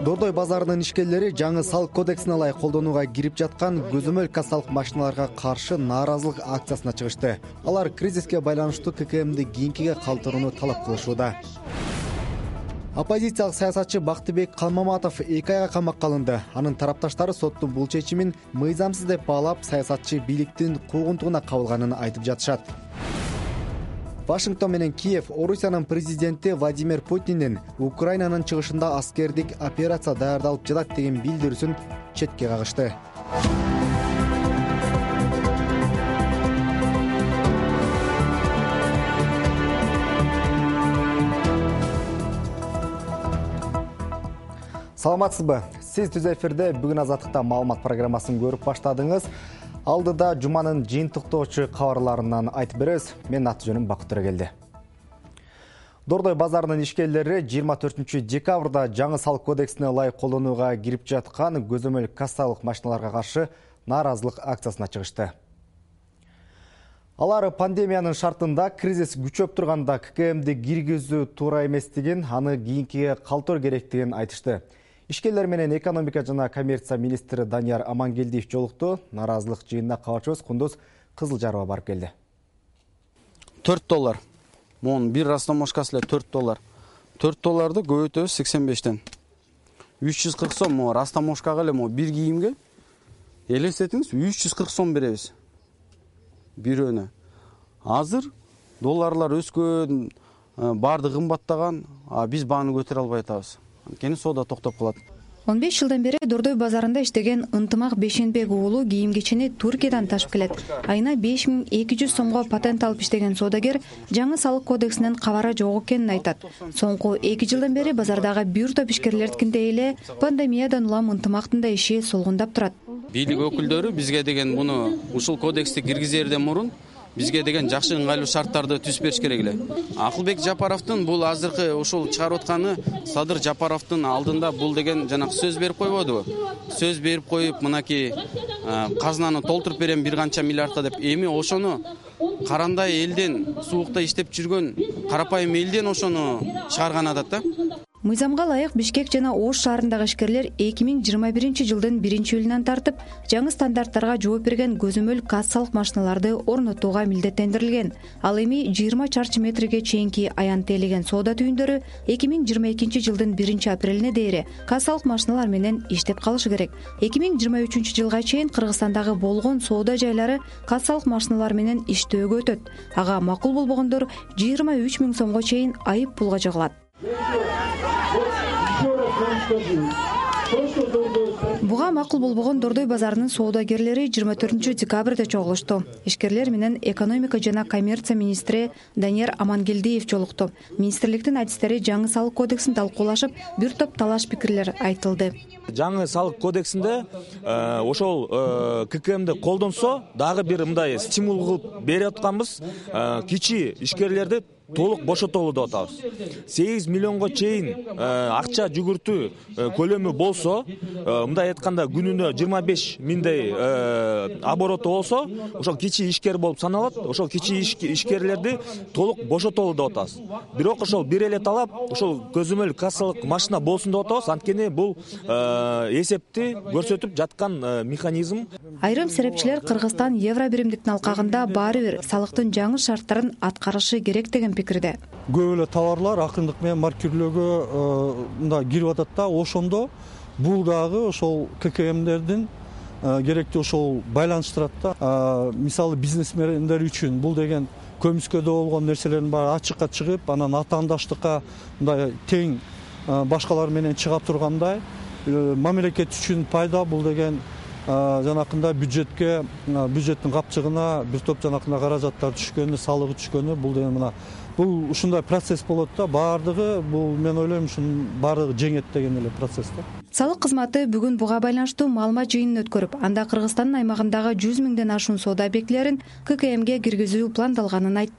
Дордой базарынын ишкерлери жаңы салык кодексине ылайык колдонууга кирип жаткан көзөмөл кассалык машиналарга каршы нааразылык акциясына чыгышты. Алар кризиске байланыштуу ККМди кийинкиге калтырууну талап кылышууда. Оппозициялык саясатчы Бактыбек Калмаматов 2 айга камакка алынды. Анын тарапташтары соттун бул чечимин мыйзамсыз деп баалап, саясатчы бийликтин куугунтугуна кабылганын айтып жатышат. Вашингтон менен Киев Орусиянын президенти Владимир Путиндин Украинанын чыгышында аскердик операция даярдалып жатат деген билдирүүсүн четке кагышты. Саламатсызбы? Сиз түз эфирде бүгүн Азаттыкта маалымат программасын көрүп баштадыңыз. Алдыда жуманын жыйынтыктоочу кабарларынан айтып беребиз. Менин аты жөнүм Бакыт Төрөгелди. Дордой базарынын ишкерлери 24 декабрда жаңы салык кодексине ылайык колдонууга кирип жаткан көзөмөл кассалык машиналарга каршы нааразылык акциясына чыгышты. Алар пандемиянын шартында кризис күчөп турганда ККМди киргизүү туура эместигин, аны кийинкиге калтыруу керектигин айтышты. Ишкерлер менен экономика жана коммерция министри Данияр Амангелдиев жолукту. Нааразылык жыйынына кабарчыбыз Кундуз Кызылжарова барып келди. $4. Монун бир растамошкасы эле $4. $4 көбөйтөбүз 85тен. 340 сом могу растамошкага эле могу бир кийимге элестетиңиз 340 сом беребиз. Бирөөнө. Азыр долларлар өскөн, баарды кымбаттаган, биз бааны көтөрө албай атабыз. Анткени соода токтоп калат. 15 жылдан бери Дордой базарында иштеген Ынтымак Бешенбек уулу кийим-кечени Туркиядан ташып келет. Айына 5200 сомго патент алып иштеген соодагер жаңы салык кодексинен кабары жок экенин айтат. Соңку 2 жылдан бери базардагы бир топ ишкерлердикиндей эле пандемиядан улам Ынтымактын да иши солгундап турат. Бийлик өкүлдөрү бизге деген муну ушул кодексти киргизерден мурун бизге деген жакшы ыңгайлуу шарттарды түзүп бериш керек эле. Акылбек Жапаровдун бул азыркы ушул чыгарып атканы Садыр Жапаровдун алдында бул деген жанагы сөз берип койбодубу? Сөз берип коюп, мынакей казнаны толтуруп берем бир канча миллиардка деп, эми ошону карандай элден, суукта иштеп жүргөн карапайым элден ошону чыгарган атат да. Мыйзамга ылайык Бишкек жана Ош шаарындагы ишкерлер 2021 жылдын 1-июлунан тартып жаңы стандарттарга жооп берген көзөмөл кассалык машиналарды орнотууга милдеттендирилген. Ал эми 20 чарчы метрге чейинки аян тейлеген соода түйүндөрү 2022 жылдын 1-апрелине дейре кассалык машиналар менен иштеп калышы керек. 2023 жылга чейин Кыргызстандагы болгон соода жайлары кассалык машиналар менен иштөөгө өтөт. Ага макул болбогондор 23 000 сомго чейин айып пулга жыгылат. Буга макул болбогон Дордой базарынын соодагерлери 24 декабрда чогулушту. Ишкерлер менен экономика жана коммерция министри Данияр Амангелдиев жолукту. Министрликтин адистери жаңы салык кодексин талкуулашып, бир топ талаш пикирлер айтылды. Жаңы салык кодексинде ошол ККМди колдонсо, дагы бир мындай стимул кылып берип атканбыз, кичи ишкерлерди толук бошотолу деп атабыз. 8 миллионго чейин акча жүгүртүү көлөмү болсо, мындай айтканда күнүнө 25 миңдей обороту болсо, ошол кичи ишкер болуп саналат. Ошол кичи ишкерлерди толук бошотолу деп атабыз. Бирок ошол бир эле талап, ошол көзөмөл кассалык машина болсун деп атабыз. Анткени бул эсепти көрсөтүп жаткан механизм. Айрым серепчилер Кыргызстан евро биримдиктин алкагында баары бир салыктын жаңы шарттарын аткарышы керек деген пикирде. Көп эле товарлар акырындык менен маркирлөөгө мындай кирип атат да, ошондо бул дагы ошол ККМдердин керектүү ошол байланыштырат да. Мисалы бизнесмендер үчүн бул деген көмүскөдө болгон нерселердин баары ачыкка чыгып, анан атаандаштыкка мындай тең башкалар менен чыга тургандай, мамлекет үчүн пайда бул деген жанакында бюджеттин капчыгына бир топ жанакында каражаттар түшкөнү, салыгы түшкөнү, бул деген мына бул ушундай процесс болот да, баардыгы бул мен ойлойм ушунун баардыгы жеңет деген эле процесс да. Салык кызматы бүгүн буга байланыштуу маалымат жыйынын өткөрүп, анда Кыргызстандын аймагындагы 100 миңден ашуун соода объектилерин ККМге киргизүү пландалганын айтты.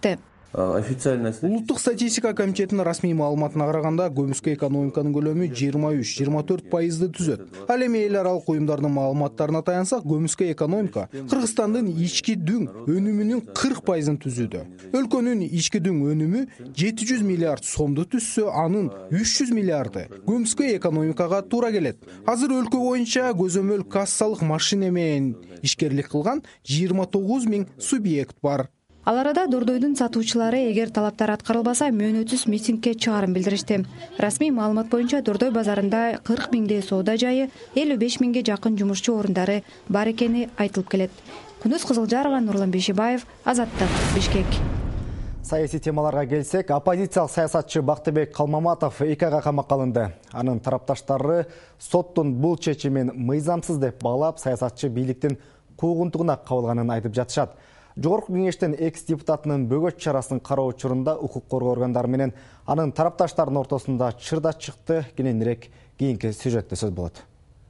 Улуттук статистика комитетинин расмий маалыматына караганда көмүскө экономиканын көлөмү 23-24% түзөт. Ал эми эл аралык уюмдардын маалыматтарына таянсак, көмүскө экономика Кыргызстандын ички дүң өнүмүнүн 40%-ын түзүүдө. Өлкөнүн ички дүң өнүмү 700 миллиард сомду түзсө, анын 300 миллиарды көмүскө экономикага туура келет. Азыр өлкө боюнча көзөмөл кассалык машина менен ишкерлик кылган 29 000 субъект бар. Ал арада Дордойдун сатуучулары эгер талаптар аткарылбаса мөөнөтсүз митингге чыгарын билдиришти. Расмий маалымат боюнча Дордой базарында 40 000 соода жайы, 55 000 жакын жумушчу орундары бар экени айтылып келет. Күнөз Кызылжарова, Нурлан Бейшибаев, Азаттык, Бишкек. Саясий темаларга келсек, оппозициялык саясатчы Бактыбек Калмаматов 2 айга камакка алынды. Анын тарапташтары соттун бул чечимин мыйзамсыз деп баалап, саясатчы бийликтин куугунтугуна кабылганын айтып жатышат. Жогорку кеңештин экс-депутатынын бөгөт чарасын кароо учурунда укук коргоо органдары менен анын тарапташтарынын ортосунда чырда чыкты. Кененирээк кийинки сюжетте сөз болот.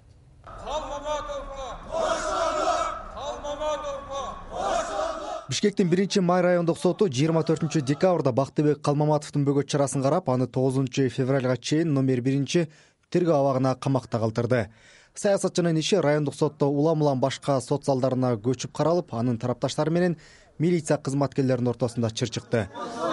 Бишкектин 1-май райондук соту 24 декабрда Бактыбек Калмаматовдун бөгөт чарасын карап, аны 9 февралга чейин номер 1 тергөө абагына камакта калтырды. Саясатчынын иши райондук сотто улам-улам башка сот залдарына көчүп каралып, анын тарапташтары менен милиция кызматкерлеринин ортосунда чыр чыкты.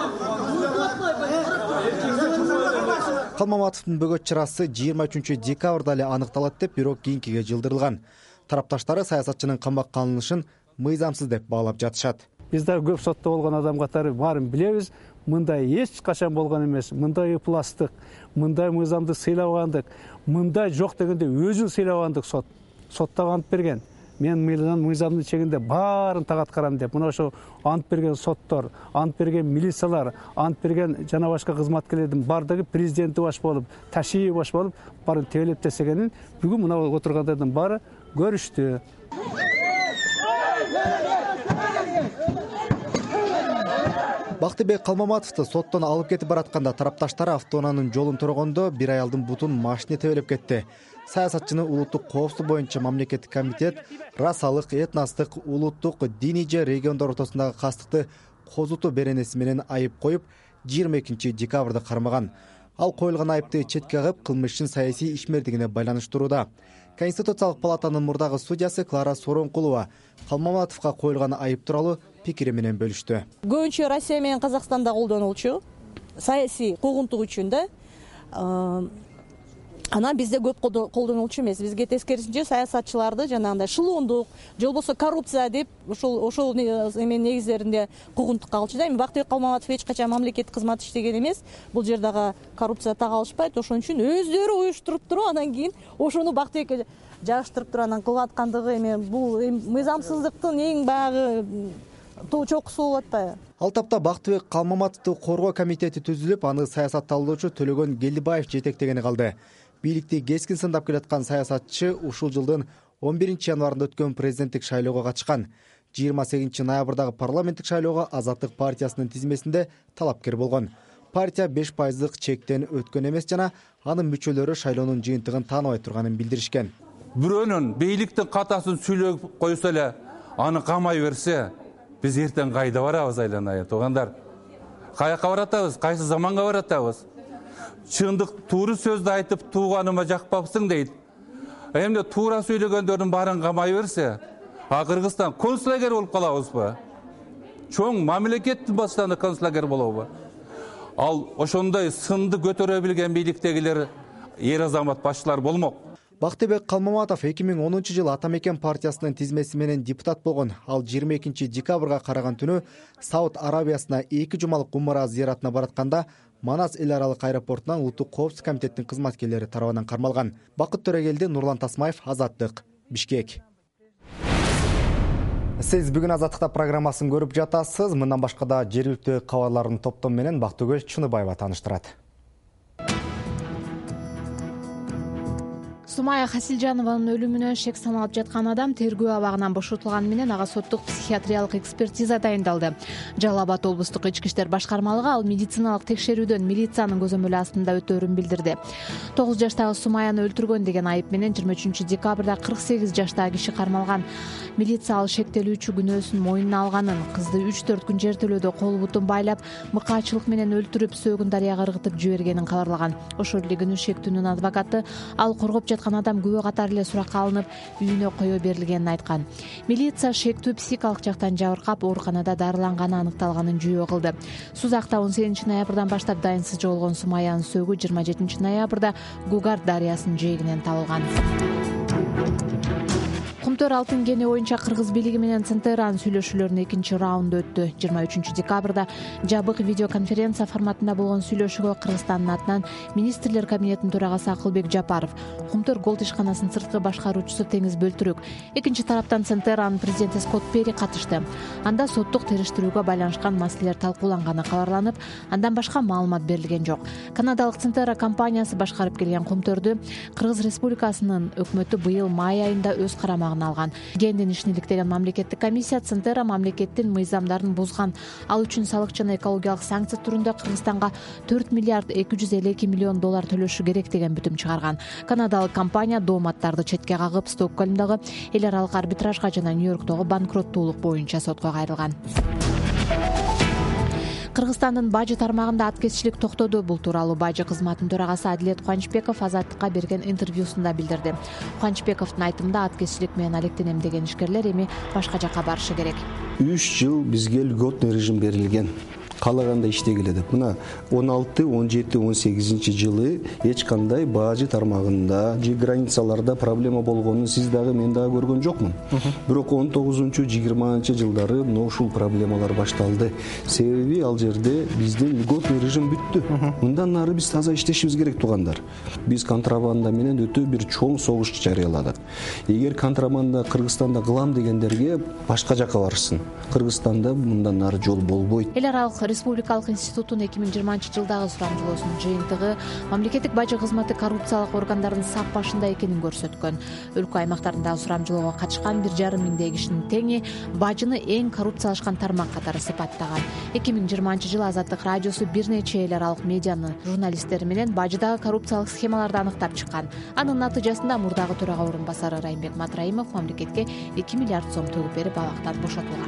Калмаматовдун бөгөт чарасы 23 декабрда эле аныкталат деп, бирок кийинкиге жылдырылган. Тарапташтары саясатчынын камакка алынышын мыйзамсыз деп баалап жатышат. Биз да көп сотто болгон адам катары баарын билебиз. Мындай эч качан болгон эмес. Мындай ыпластык, мындай мыйзамды сыйлабагандык, мындай жок дегенде өзүн сыйлабагандык сотто ант берген. Мен мыйзамдын чегинде баарын так аткарам деп. Мына ошо ант берген соттор, ант берген милициялар, ант берген жана башка кызматкерлердин бардыгы президенти баш болуп, Ташиев баш болуп, баарын тебелеп тесегенин бүгүн мына отургандардын баары көрүштү. Бактыбек Калмаматовду соттон алып кетип баратканда тарапташтары автоунаанын жолун төрөгөндө бир аялдын бутун машина тебелеп кетти. Саясатчыны улуттук коопсуздук боюнча мамлекеттик комитет расалык, этностук, улуттук, диний же региондор ортосундагы кастыкты козутуу беренеси менен айып коюп, 22 декабрда кармаган. Ал коюлган айыпты четке кагып, кылмыштын саясий ишмердигине байланыштырууда. Конституциялык палатанын мурдагы судьясы Клара Соронкулова Калмаматовго коюлган айып тууралуу пикири менен бөлүштү. Көбүнчө Россия менен Казакстанда колдонулчу саясий куугунтук үчүн да. Анан бизде көп колдонулчу эмес. Бизге тескерисинче саясатчыларды жанагындай шылуундук, же болбосо коррупция деп ошол эме негиздеринде куугунтукка алчу да. Эми Бактыбек Калмаматов эч качан мамлекеттик кызмат иштеген эмес. Бул жердагы коррупция так алышпайт. Ошон үчүн өздөрү уюштуруп туруп, анан кийин ошону Бактыбекке жаштырып туруп анан кылып аткандыгы эми бул мыйзамсыздыктын эң баягы чокусу болуп атпайбы? Ал тапта Бактыбек Калмаматовду коргоо комитети түзүлүп, аны саясатталуучу Төлөгөн Келдибаев жетектегени калды. Бийликти кескин сындап келаткан саясатчы ушул жылдын 11 январында өткөн президенттик шайлоого катышкан. 28 ноябрдагы парламенттик шайлоого Азаттык партиясынын тизмесинде талапкер болгон. Партия 5% чектен өткөн эмес жана анын мүчөлөрү шайлоонун жыйынтыгын тааныбай турганын билдиришкен. Бирөөнүн бийликтин катасын сүйлөп койсо эле, аны камай берсе, биз эртең кайда барабыз айланайы туугандар? Каяка баратабыз? Кайсы заманга баратабыз? Чындык туура сөздү айтып тууганыма жакпапсың дейт. Эмне туура сүйлөгөндөрдүн баарын камай берсе, Кыргызстан концлагер болуп калабызбы? Чоң мамлекеттин башчылары концлагер болобу? Ал ошондой сынды көтөрө билген бийликтегилер эр азамат башчылар болмок. Бактыбек Калмаматов 2010 жылы Атамекен партиясынын тизмеси менен депутат болгон. Ал 22 декабрга караган түнү Сауд Арабиясына 2 жумалык умара зыяратына баратканда Манас эл аралык аэропортунан улуттук коопсуздук комитетинин кызматкерлери тарабынан кармалган. Бакыт Төрөгелди, Нурлан Тасмаев, Азаттык, Бишкек. Сиз бүгүн Азаттыкта программасын көрүп жатасыз. Мындан башка да жергиликтүү кабарлардын топтому менен Бактыгүл Чыныбаева тааныштырат. Сумая Хасилжанованын өлүмүнө шек саналып жаткан адам тергөө абагынан бошотулганы менен ага соттук психиатриялык экспертиза дайындалды. Жалал Абад облустук ички иштер башкармалыгы ал медициналык текшерүүдөн милициянын көзөмөлү астында өтөөрүн билдирди. 9 жаштагы Сумаяны өлтүргөн деген айып менен 23 декабрда 48 жаштагы киши кармалган. Милиция ал шектелүүчү күнөөсүн мойнуна алганын, кызды 3-4 күн жертөлөөдө кол бутун байлап, мыкаачылык менен өлтүрүп, сөөгүн дарыяга ыргытып жибергенин кабарлаган. Ошол эле күнү шектүүнүн адвокаты ал коргоп жаткан адам күбө катары эле суракка алынып, үйүнө кое берилгенин айткан. Милиция шектүү психикалык жактан жабыркап, ооруканада дарыланганы аныкталганын жүйө кылды. Сузакта 18 ноябрдан баштап дайынсыз жоголгон Сумаянын сөөгү 27 ноябрда Гугар дарыясынын жээгинен табылган. Кумтөр алтын кени боюнча кыргыз бийлиги менен Центеранын сүйлөшүүлөрүнүн экинчи раунду өттү. 23 декабрда жабык видеоконференция форматында болгон сүйлөшүүгө Кыргызстандын атынан министрлер кабинетинин төрагасы Акылбек Жапаров, Кумтөр голд ишканасынын сырткы башкаруучусу Теңиз Бөлтүрүк, экинчи тараптан Центеранын президенти Скотт Перри катышты. Анда соттук териштирүүгө байланышкан маселелер талкууланганы кабарланып, андан башка маалымат берилген жок. Канадалык Центера компаниясы башкарып келген Кумтөрдү Кыргыз Республикасынын өкмөтү быйыл май айында өз карамагына алган. Кендин ишин иликтеген мамлекеттик комиссия Центера мамлекеттин мыйзамдарын бузган, ал үчүн салык жана экологиялык санкция түрүндө Кыргызстанга 4 миллиард 252 миллион доллар төлөшү керек деген бүтүм чыгарган. Канадалык компания дооматтарды четке кагып, Стокгольмдогу эл аралык арбитражга жана Нью-Йорктогу банкроттуулук боюнча сотко кайрылган. Кыргызстандын бажы тармагында аткезчилик токтоду. Бул тууралуу бажы кызматынын төрагасы Адилет Кубанычбеков Азаттыкка берген интервьюсунда билдирди. Кубанычбековдун айтымында аткезчилик менен алектенем деген ишкерлер эми башка жакка барышы керек. 3 жыл бизге льготный режим берилген. Каалагандай иштегиле деп. Мына 16, 17, 18 жылы эч кандай бажы тармагында же границаларда проблема болгонун сиз дагы мен дагы көргөн жокмун. Бирок 19-20 жылдары ушул проблемалар башталды. Себеби ал жерде биздин льготный режим бүттү. Мындан нары биз таза иштешибиз керек туугандар. Биз контрабанда менен өтө бир чоң согуш жарыяладык. Эгер контрабанда Кыргызстанда кылам дегендерге башка жакка барышсын. Кыргызстанда мындан нары жол болбойт. Эл аралык Республикалык институттун 2020 жылдагы сурамжылоосунун жыйынтыгы мамлекеттик бажы кызматы коррупциялык органдардын сап башында экенин көрсөткөн. Өлкө аймактарындагы сурамжылоого катышкан 1,5 миңдей кишинин теңи бажыны эң коррупциялашкан тармак катары сыпаттаган. 2020 жылы Азаттык радиосу бир нече эл аралык медианын журналисттери менен бажыдагы коррупциялык схемаларды аныктап чыккан. Анын натыйжасында мурдагы төрага орун басары Райымбек Матраимов мамлекетке 2 миллиард сом төгүп берип абактан бошотулган.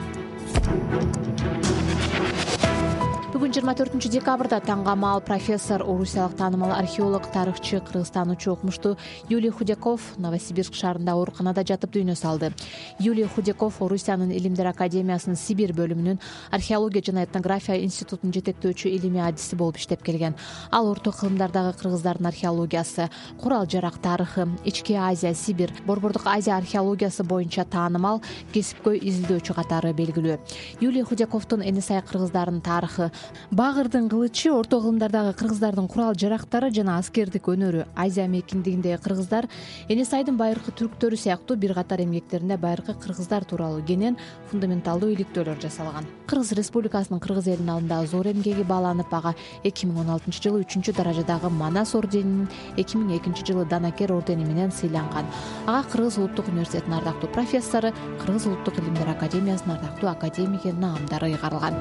Бүгүн 24 декабрда таңгамал профессор, орусиялык таанымал археолог, тарыхчы, кыргызстанчу окумуштуу Юлий Худяков Новосибирск шаарында ооруканада жатып дүйнө салды. Юлий Худяков Орусиянын Илимдер академиясынын Сибирь бөлүмүнүн археология жана этнография институтунун жетектөөчү илимий адиси болуп иштеп келген. Ал орто кылымдардагы кыргыздардын археологиясы, курал жарак тарыхы, Ички Азия, Сибирь, Борбордук Азия археологиясы боюнча таанымал, кесипкөй изилдөөчү катары белгилүү. Юлий Худяковдун эни сай кыргыздарынын тарыхы, Багырдын кылычы, орто кылымдардагы кыргыздардын курал жарактары жана аскердик өнөрү, Азия мейкиндигиндеги кыргыздар, эни сайдын байыркы түрктөрү сыяктуу бир катар эмгектеринде байыркы кыргыздар тууралуу кенен фундаменталдуу иликтөөлөр жасалган. Кыргыз Республикасынын кыргыз элинин алдындагы зор эмгеги бааланып, ага 2016 жылы 3 даражадагы Манас орденинин, 2002 жылы Данакер ордени менен сыйланган. Ага Кыргыз улуттук университетинин ардактуу профессору, Кыргыз улуттук илимдер академиясынын ардактуу академиги наамдары ыйгарылган.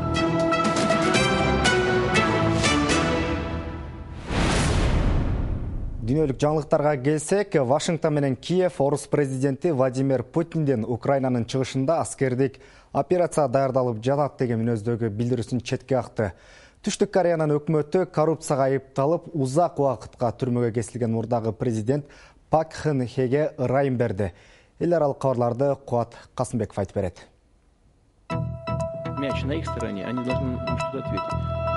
Дүйнөлүк жаңылыктарга келсек, Вашингтон менен Киев орус президенти Владимир Путиндин Украинанын чыгышында аскердик операция даярдалып жатат деген мүнөздөгү билдирүүсүн четке какты. Түштүк Кореянын өкмөтү коррупцияга айыпталып, узак убакытка түрмөгө кесилген мурдагы президент Пак Кын Хеге ырайым берди. Эл аралык кабарларды Кубат Касымбеков айтып берет. Мяч на их стороне, они должны что-то ответить.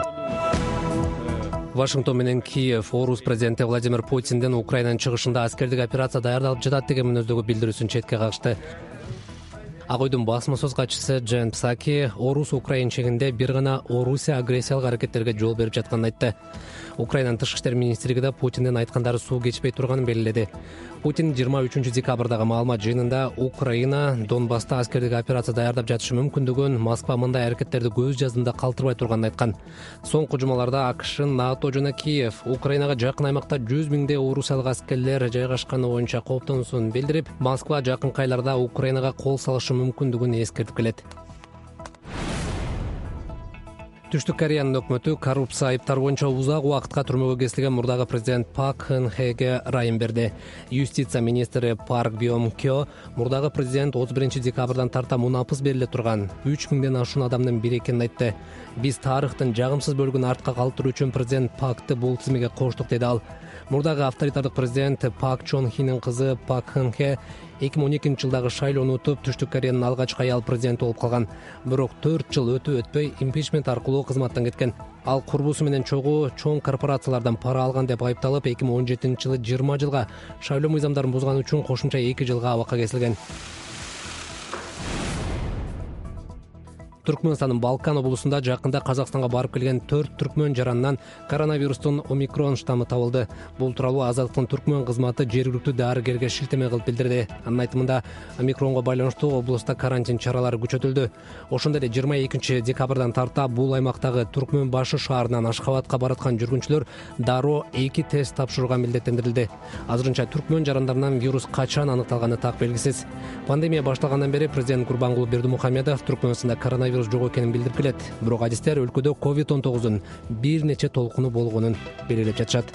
Вашингтон менен Киев орус президенти Владимир Путиндин Украинанын чыгышында аскердик операция даярдалып жатат деген мүнөздөгү билдирүүсүн четке какты. Ак Үйдүн басма сөз катчысы Джен Псаки орус Украин чегинде бир гана Орусия агрессиялык аракеттерге жол берип жатканын айтты. Украинанын тышкы иштер министрлиги да Путиндин айткандары суу кечпей турганын белгиледи. Путин 23 декабрдагы маалымат жыйынында Украина Донбасста аскердик операция даярдап жатышы мүмкүндүгүн, Москва мындай аракеттерди көз жаздында калтырбай турганын айткан. Соңку жумаларда АКШ, НАТО жана Киев Украинага жакын аймакта 100 миңдей орусиялык аскерлер жайгашканы боюнча кооптонуусун билдирип, Москва жакын айларда Украинага кол салышы мүмкүндүгүн эскертип келет. Түштүк Кореянын өкмөтү коррупция айыптары боюнча узак убакытка түрмөгө кесилген мурдагы президент Пак Кын Хеге ырайым берди. Юстиция министри Парк Бьом Кё мурдагы президент 31 декабрдан тарта мунапыс бериле турган 3000ден ашуун адамдын бири экенин айтты. Биз тарыхтын жагымсыз бөлүгүн артка калтыруу үчүн президент Пакты бул тизмеге коштук деди ал. Мурдагы авторитардык президент Пак Чон Хинин кызы Пак Кын Хе 2012 жылдагы шайлоону утуп, Түштүк Кореянын алгачкы аял президенти болуп калган. Бирок 4 жыл өтпөй импичмент аркылуу кызматтан кеткен. Ал курбусу менен чоң корпорациялардан пара алган деп айыпталып, 2017 жылы 20 жылга, шайлоо мыйзамдарын бузган үчүн кошумча 2 жылга абакка кесилген. Түркмөнстандын Балкан облусунда жакында Казакстанга барып келген 4 түркмөн жаранынан коронавирустун омикрон штаммы табылды. Бул тууралуу Азаттыктын түркмөн кызматы жергиликтүү дарыгерге шилтеме кылып билдирди. Анын айтымында, омикронго байланыштуу облуста карантин чаралары күчөтүлдү. Ошондой эле 22 декабрдан тарта бул аймактагы Түркмөн башы шаарынан Ашхабадка бараткан жүргүнчүлөр дароо 2 тест тапшырууга милдеттендирилди. Азырынча түркмөн жарандарынан вирус качан аныкталганы так белгисиз. Пандемия башталгандан бери президент Гурбангулы Бердимухамедов Түркмөнстанда коронавирус жок экенин билдирип келет. Бирок адистер өлкөдө COVID-19 бир нече толкуну болгонун белгилеп жатышат.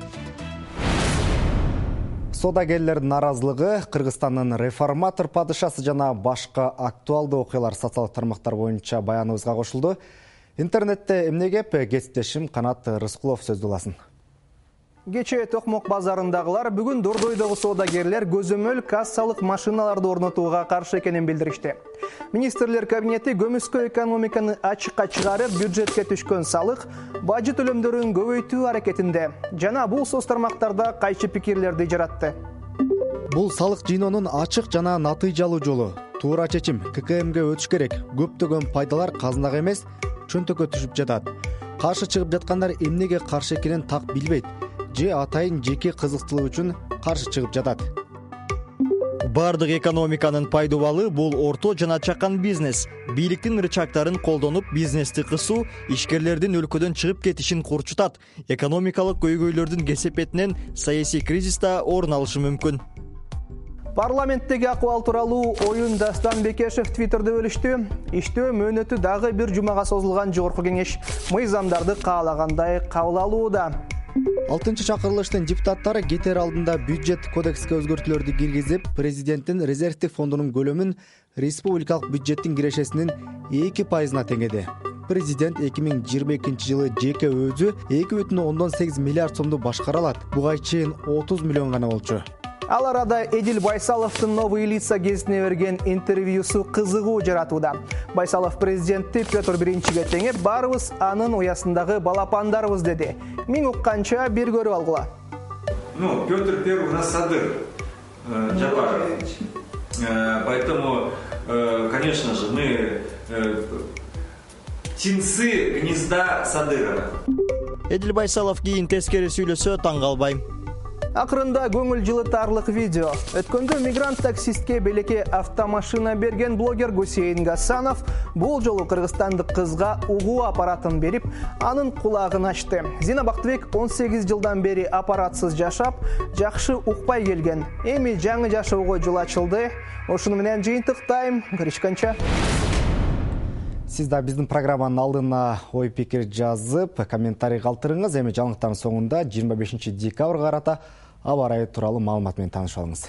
Содагерлердин наразылыгы, Кыргызстандын реформатор падышасы жана башка актуалдуу окуялар социалдык тармактар боюнча баяныбызга кошулду. Интернетте эмне кеп, кесиптешим Канат Рыскулов сөздү аласын. Кечээ Токмок базарындагылар бүгүн Дордойдогу содагерлер көзөмөл кассалык машиналарды орнотууга каршы экенин билдиришти. Министрлер кабинети көмүскө экономиканы ачыкка чыгарып, бюджетке түшкөн салык, бажы төлөмдөрүн көбөйтүү аракетинде. Жана бул соц тармактарда кайчы пикирлерди жаратты. Бул салык жыйноонун ачык жана натыйжалуу жолу. Туура чечим ККМге өтүш керек. Көптөгөн пайдалар казынага эмес, чөнтөккө түшүп жатат. Каршы чыгып жаткандар эмнеге каршы экенин так билбейт. Же атайын жеке кызыктылык үчүн каршы чыгып жатат. Бардык экономиканын пайдубалы бул орто жана чакан бизнес. Бийликтин рычагдарын колдонуп бизнести кысуу ишкерлердин өлкөдөн чыгып кетишин курчутат. Экономикалык көйгөйлөрдүн кесепетинен саясий кризис да орун алышы мүмкүн. Парламенттеги акыбал тууралуу оюн Дастан Бекешев Твиттерде бөлүштү. Иштөө мөөнөтү дагы бир жумага созулган жогорку кеңеш мыйзамдарды каалагандай кабыл алууда. 6-чы чакырылыштын депутаттары кетер алдында бюджет кодекске өзгөртүүлөрдү киргизип, президенттин резервдик фондунун көлөмүн республикалык бюджеттин кирешесинин 2%-на теңеди. Президент 2022 жылы жеке өзү 2,8 миллиард сомду башкара алат. Буга чейин 30 миллион гана болчу. Ал арада Эдил Байсаловдун новый лица гезитине берген интервьюсу кызыгуу жаратууда. Байсалов президентти Петр Биринчиге теңеп, барыбыз анын уясындагы балапандарыбыз деди. Мен укканча бир көрүп алгыла. Петр Первый у нас садыр, Джапаров. Поэтому, конечно же, мы птенцы гнезда Садырова. Эдил Байсалов кийин тескери сүйлөсө таң калбайм. Акырында көңүл жылытарлык видео. Өткөндө мигрант таксистке белекке автомашина берген блогер Гусейн Гасанов бул жолу кыргызстандык кызга угуу аппаратын берип, анын кулагын ачты. Зина Бактыбек 18 жылдан бери аппаратсыз жашап, жакшы укпай келген. Эми жаңы жашоого жол ачылды. Ошону менен жыйынтыктайм. Көрүшкөнчө. Сиз да биздин программанын алдына ой пикир жазып, комментарий калтырыңыз. Эми жаңылыктардын соңунда 25 декабрга карата аба ырайы тууралуу маалымат менен таанышып алыңыз.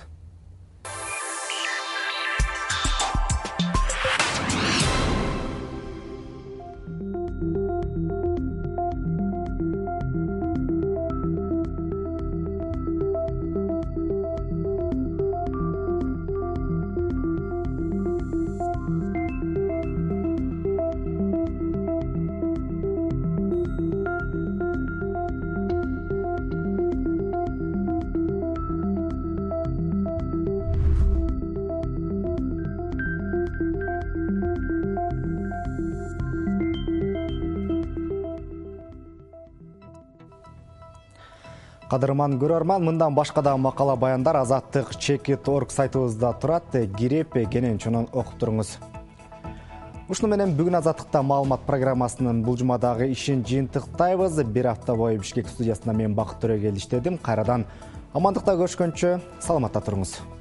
Кадырман көрөрман, мындан башка да макала баяндар Азаттык Чекит.org сайтыбызда турат. Кирип кенен чонун окуп туруңуз. Ушуну менен бүгүн Азаттыкта маалымат программасынын бул жумадагы ишин жыйынтыктайбыз. Бир апта бою Бишкек студиясында мен Бакыт Төрөгел иштедим. Кайрадан амандыкта көрүшкөнчө саламатта туруңуз.